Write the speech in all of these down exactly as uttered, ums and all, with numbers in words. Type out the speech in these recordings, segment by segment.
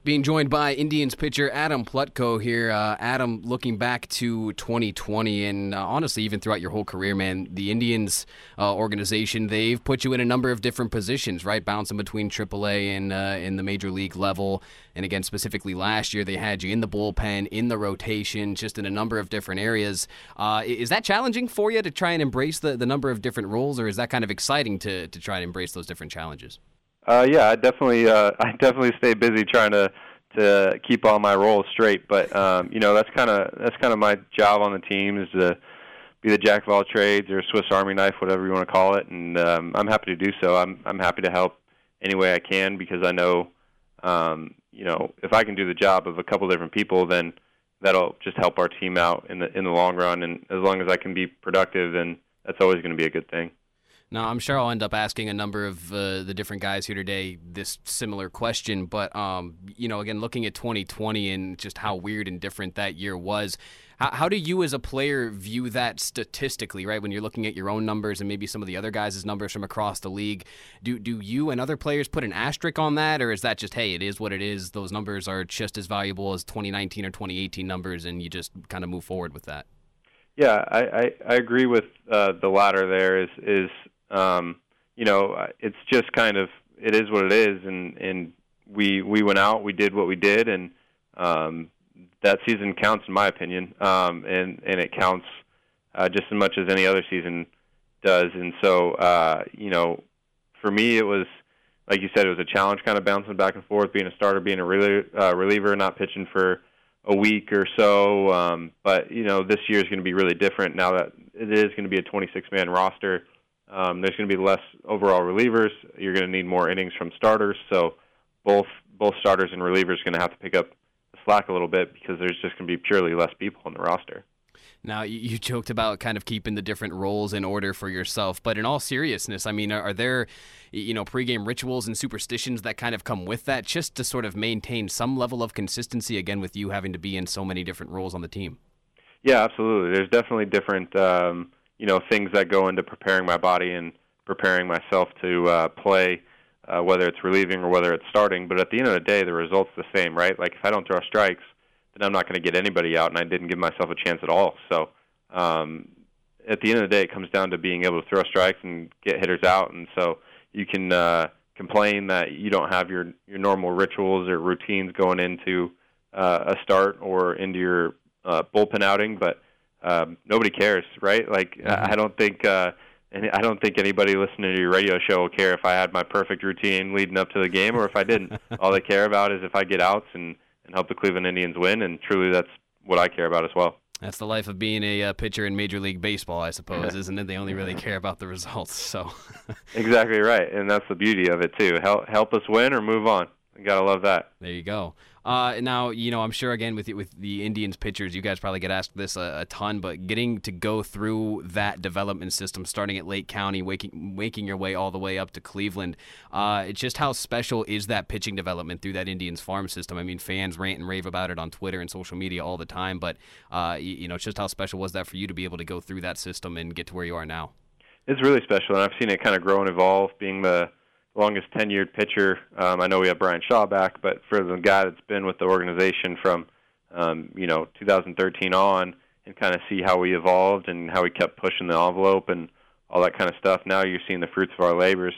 Being joined by Indians pitcher Adam Plutko here. Uh, Adam, looking back to twenty twenty and uh, honestly, even throughout your whole career, man, the Indians uh, organization, they've put you in a number of different positions, right? Bouncing between triple A and uh, in the major league level. And again, specifically last year, they had you in the bullpen, in the rotation, just in a number of different areas. Uh, is that challenging for you to try and embrace the, the number of different roles, or is that kind of exciting to, to try and embrace those different challenges? Uh, yeah, I definitely, uh, I definitely stay busy trying to, to keep all my roles straight. But um, you know, that's kind of that's kind of my job on the team, is to be the jack of all trades, or Swiss Army knife, whatever you want to call it. And um, I'm happy to do so. I'm I'm happy to help any way I can, because I know, um, you know, if I can do the job of a couple different people, then that'll just help our team out in the in the long run. And as long as I can be productive, then that's always going to be a good thing. Now, I'm sure I'll end up asking a number of uh, the different guys here today this similar question, but, um, you know, again, looking at twenty twenty and just how weird and different that year was, how, how do you as a player view that statistically, right, when you're looking at your own numbers and maybe some of the other guys' numbers from across the league? Do, do you and other players put an asterisk on that, or is that just, hey, it is what it is, those numbers are just as valuable as twenty nineteen or twenty eighteen numbers, and you just kind of move forward with that? Yeah, I, I, I agree with uh, the latter there is is – Um, you know, it's just kind of, it is what it is, and, and we we went out, we did what we did, and um, that season counts in my opinion, um, and, and it counts uh, just as much as any other season does. And so, uh, you know, for me it was, like you said, it was a challenge kind of bouncing back and forth, being a starter, being a reliever, uh, reliever not pitching for a week or so, um, but, you know, this year is going to be really different now that it is going to be a twenty-six man roster. Um, there's going to be less overall relievers. You're going to need more innings from starters. So both both starters and relievers are going to have to pick up the slack a little bit, because there's just going to be purely less people on the roster. Now, you joked about kind of keeping the different roles in order for yourself, but in all seriousness, I mean, are there, you know, pregame rituals and superstitions that kind of come with that, just to sort of maintain some level of consistency, again, with you having to be in so many different roles on the team? Yeah, absolutely. There's definitely different um, you know, things that go into preparing my body and preparing myself to uh, play, uh, whether it's relieving or whether it's starting. But at the end of the day, the result's the same, right? Like, if I don't throw strikes, then I'm not going to get anybody out, and I didn't give myself a chance at all. So um, at the end of the day, it comes down to being able to throw strikes and get hitters out. And so you can uh, complain that you don't have your, your normal rituals or routines going into uh, a start or into your uh, bullpen outing, but Um, nobody cares, right? Like, mm-hmm. I don't think uh, I don't think anybody listening to your radio show will care if I had my perfect routine leading up to the game or if I didn't. All they care about is if I get outs and, and help the Cleveland Indians win, and truly that's what I care about as well. That's the life of being a uh, pitcher in Major League Baseball, I suppose, isn't it? They only really care about the results. So Exactly right, and that's the beauty of it, too. Help, help us win or move on. You got to love that. There you go. Uh, now, you know, I'm sure, again, with with the Indians pitchers, you guys probably get asked this a, a ton, but getting to go through that development system, starting at Lake County, waking, waking your way all the way up to Cleveland, uh, it's just how special is that pitching development through that Indians farm system? I mean, fans rant and rave about it on Twitter and social media all the time, but, uh, you, you know, just how special was that for you to be able to go through that system and get to where you are now? It's really special, and I've seen it kind of grow and evolve, being the longest tenured pitcher. Um, I know we have Brian Shaw back, but for the guy that's been with the organization from, um, you know, two thousand thirteen on, and kind of see how we evolved and how we kept pushing the envelope and all that kind of stuff. Now you're seeing the fruits of our labors,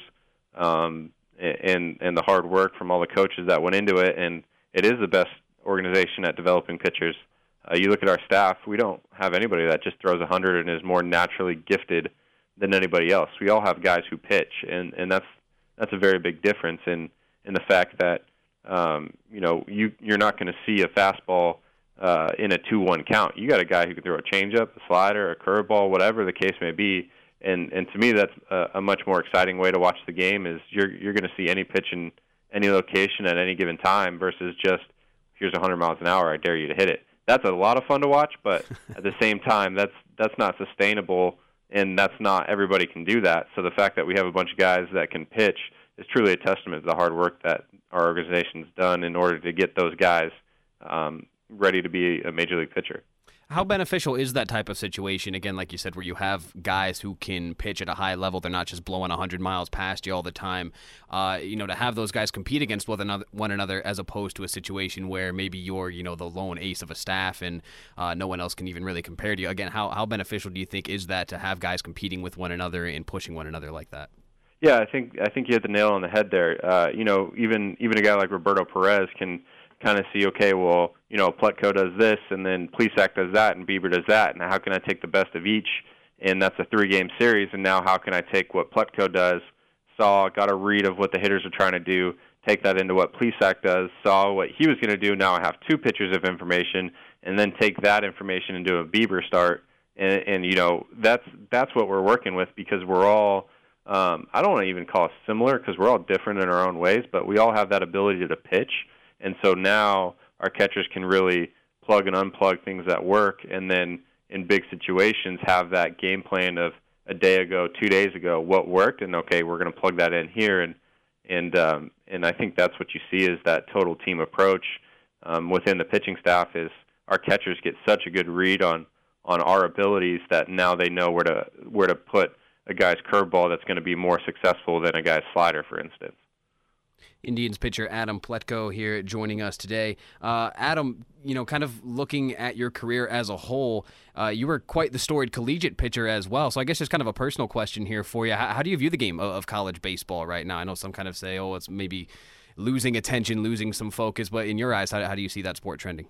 um, and, and the hard work from all the coaches that went into it, and it is the best organization at developing pitchers. Uh, you look at our staff, we don't have anybody that just throws one hundred and is more naturally gifted than anybody else. We all have guys who pitch, and, and that's That's a very big difference in, in the fact that, um, you know, you, you're not going to see a fastball uh, in a two one count. You got a guy who can throw a changeup, a slider, a curveball, whatever the case may be. And, and to me, that's a, a much more exciting way to watch the game, is you're, you're going to see any pitch in any location at any given time versus just, here's one hundred miles an hour, I dare you to hit it. That's a lot of fun to watch, but at the same time, that's that's not sustainable, and that's not everybody can do that. So the fact that we have a bunch of guys that can pitch is truly a testament to the hard work that our organization's done in order to get those guys um, ready to be a major league pitcher. How beneficial is that type of situation, again, like you said, where you have guys who can pitch at a high level, they're not just blowing one hundred miles past you all the time, uh, you know, to have those guys compete against one another, one another as opposed to a situation where maybe you're, you know, the lone ace of a staff and uh, no one else can even really compare to you. Again, how, how beneficial do you think is that to have guys competing with one another and pushing one another like that? Yeah, I think I think you hit the nail on the head there. Uh, you know, even even a guy like Roberto Perez can kind of see, okay, well, you know, Plutko does this, and then Plesac does that, and Bieber does that, and how can I take the best of each? And that's a three-game series, and now how can I take what Plutko does, saw, got a read of what the hitters are trying to do, take that into what Plesac does, saw what he was going to do, now I have two pictures of information, and then take that information and do a Bieber start. And, and you know, that's that's what we're working with, because we're all, um, I don't want to even call us similar, because we're all different in our own ways, but we all have that ability to pitch. And so now our catchers can really plug and unplug things that work, and then in big situations have that game plan of a day ago, two days ago, what worked, and okay, we're going to plug that in here. And and um, and I think that's what you see is that total team approach um, within the pitching staff is our catchers get such a good read on, on our abilities that now they know where to where to put a guy's curveball that's going to be more successful than a guy's slider, for instance. Indians pitcher Adam Plutko here joining us today. Uh, Adam, you know, kind of looking at your career as a whole, uh, you were quite the storied collegiate pitcher as well. So I guess just kind of a personal question here for you. How, how do you view the game of, of college baseball right now? I know some kind of say, oh, it's maybe losing attention, losing some focus, but in your eyes, how, how do you see that sport trending?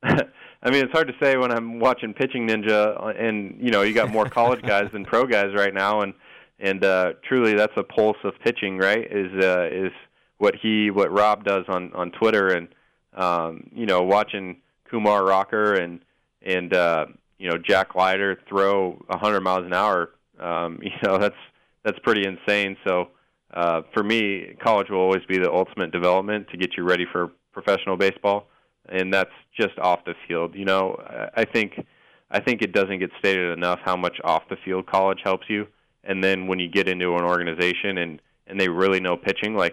I mean, it's hard to say when I'm watching Pitching Ninja, and, you know, you got more college guys than pro guys right now, and and uh, truly that's a pulse of pitching, right, is uh, is – what he, what Rob does on, on Twitter, and um, you know, watching Kumar Rocker and and uh, you know, Jack Leiter throw one hundred miles an hour, um, you know, that's that's pretty insane. So uh, for me, college will always be the ultimate development to get you ready for professional baseball, and that's just off the field. You know, I think I think it doesn't get stated enough how much off the field college helps you, and then when you get into an organization and and they really know pitching, like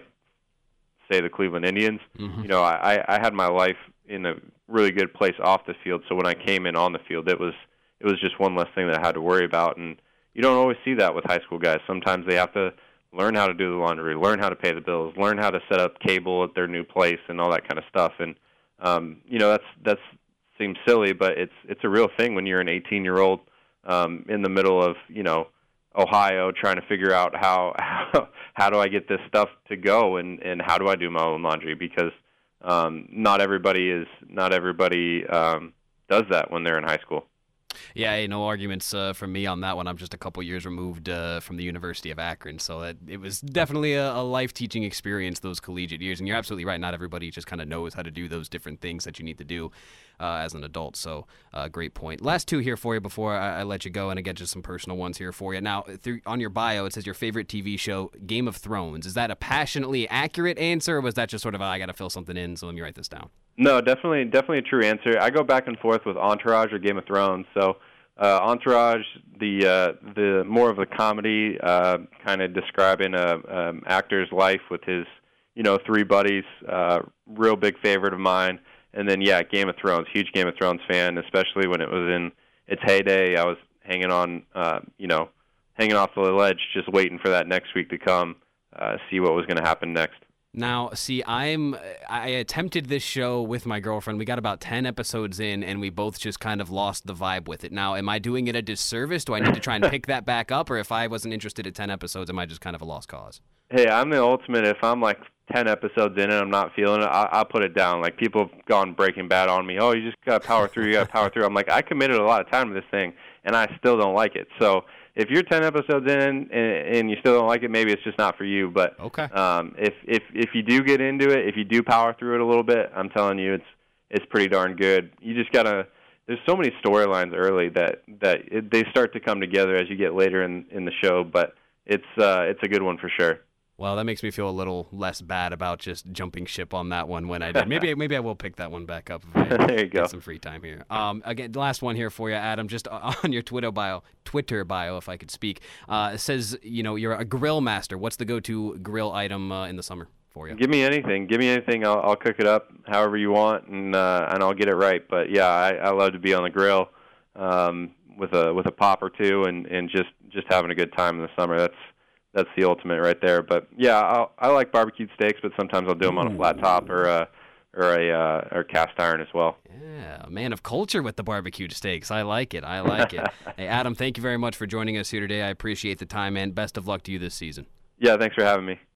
say the Cleveland Indians, mm-hmm. you know, I, I had my life in a really good place off the field. So when I came in on the field, it was it was just one less thing that I had to worry about. And you don't always see that with high school guys. Sometimes they have to learn how to do the laundry, learn how to pay the bills, learn how to set up cable at their new place, and all that kind of stuff. And um, you know, that's that's seems silly, but it's it's a real thing when you're an eighteen-year-old um, in the middle of you know Ohio trying to figure out how how, how do I get this stuff to go, and, and how do I do my own laundry, because um, not everybody is not everybody um, does that when they're in high school. Yeah, hey, no arguments uh, from me on that one. I'm just a couple years removed uh, from the University of Akron, so that, it was definitely a, a life-teaching experience, those collegiate years. And you're absolutely right. Not everybody just kind of knows how to do those different things that you need to do uh, as an adult. So, uh, great point. Last two here for you before I, I let you go, and again, just some personal ones here for you. Now, through, on your bio, it says your favorite T V show, Game of Thrones. Is that a passionately accurate answer, or was that just sort of, oh, I got to fill something in, so let me write this down? No, definitely, definitely a true answer. I go back and forth with Entourage or Game of Thrones. So, uh, Entourage, the uh, the more of a comedy, uh, kind of describing a um, actor's life with his, you know, three buddies. Uh, real big favorite of mine. And then, yeah, Game of Thrones, huge Game of Thrones fan, especially when it was in its heyday. I was hanging on, uh, you know, hanging off the ledge, just waiting for that next week to come, uh, see what was going to happen next. Now, see, I'm I attempted this show with my girlfriend. We got about ten episodes in, and we both just kind of lost the vibe with it. Now, am I doing it a disservice? Do I need to try and pick that back up? Or if I wasn't interested in ten episodes, am I just kind of a lost cause? Hey, I'm the ultimate. If I'm like ten episodes in and I'm not feeling it, I, I'll put it down. Like, people have gone Breaking Bad on me. Oh, you just got to power through. You got to power through. I'm like, I committed a lot of time to this thing, and I still don't like it. So if you're ten episodes in and, and you still don't like it, maybe it's just not for you. But okay. um, if if if you do get into it, if you do power through it a little bit, I'm telling you, it's it's pretty darn good. You just gotta. There's so many storylines early that that it, they start to come together as you get later in in the show. But it's uh, it's a good one for sure. Well, that makes me feel a little less bad about just jumping ship on that one when I did. Maybe maybe I will pick that one back up if I there you go. Get some free time here. Um, again, last one here for you, Adam. Just on your Twitter bio, Twitter bio, if I could speak, uh, it says you know you're a grill master. What's the go-to grill item uh, in the summer for you? Give me anything. Give me anything. I'll, I'll cook it up however you want, and uh, and I'll get it right. But yeah, I, I love to be on the grill. um, with a with a pop or two, and, and just, just having a good time in the summer. That's that's the ultimate right there. But yeah, I'll, I like barbecued steaks, but sometimes I'll do them on a flat top or a or a uh, or cast iron as well. Yeah, a man of culture with the barbecued steaks. I like it. I like it. Hey, Adam, thank you very much for joining us here today. I appreciate the time, and best of luck to you this season. Yeah, thanks for having me.